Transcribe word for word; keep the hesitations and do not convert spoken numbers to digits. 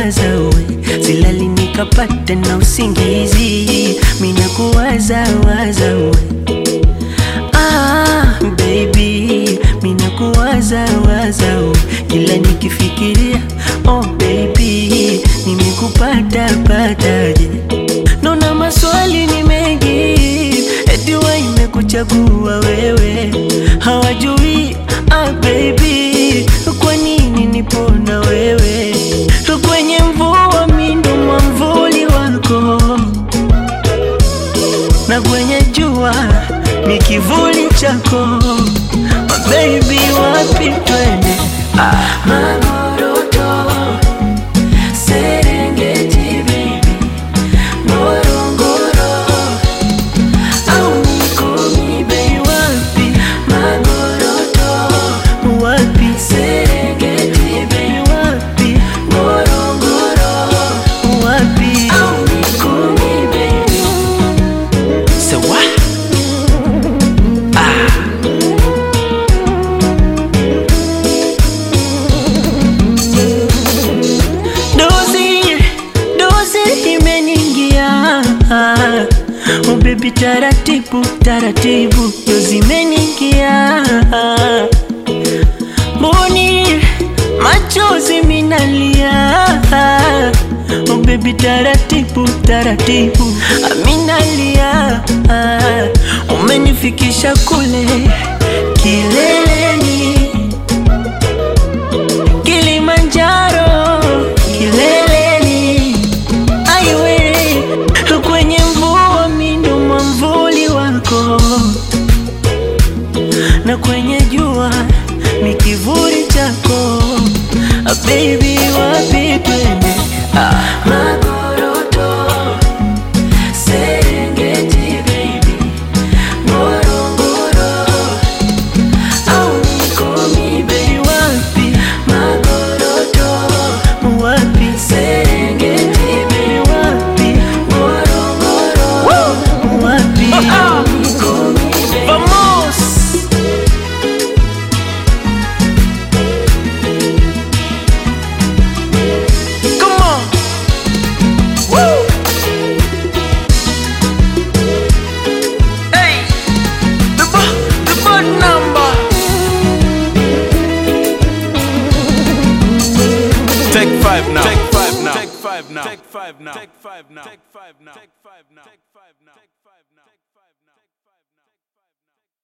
waza we, silali nikapata na usingizi, mina kuwaza waza we. Ah baby, mina kuwaza waza we, kila nikifikiria oh baby, nimekupata pataje. Nona maswali ni mengi, eti wa imekuchagua wewe, hawajui ah baby, kwa nini nipo na wewe. Kwenye mvua mimi ndo mwamvuli wako, na kwenye jua ni kivuli chako. My baby, wapi twende? Ah, Magoroto, Serengeti baby, Ngorongoro au Mikumi baby, wapi? Magoroto, wapi? Serengeti baby, wapi? Ngorongoro, wapi? Au Mikumi baby. So what? Ah. Dozi, dozi imeningia. Oh baby, taratibu, taratibu, dozi imeningia. Mboni, machozi minalia. Oh baby, taratibu, taratibu, aminalia. Umenifikisha kule kileleni, Kilimanjaro kileleni. Aiwe, kwenye mvua mimi ndo mwamvuli wako, na kwenye jua ni kivuli chako. Ah, baby, wapi twende? Ah, Magoroto, Serengeti baby, Ngorongoro au Mikumi baby, wapi? Magoroto, wapi? Serengeti baby, wapi? Ngorongoro, wapi? Au Mikumi baby. Vamos! Come on! Woo! Hey! The bo- the board number. Take five now. Take five now. Take five now. Take five now. Take five now. Take five now. Take five now. Take five now.